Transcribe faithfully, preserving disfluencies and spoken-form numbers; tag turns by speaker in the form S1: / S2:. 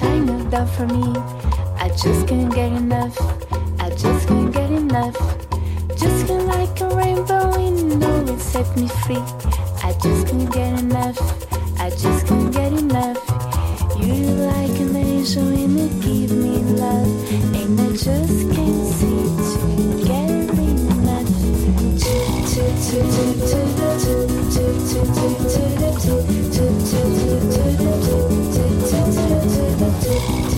S1: kind of done for me. I just can't get enough. I just can't get enough. Just feel like a rainbow, you know it set me free. I just can't get enough. I just can't get enough. You like an angel and you give me love, and I just can't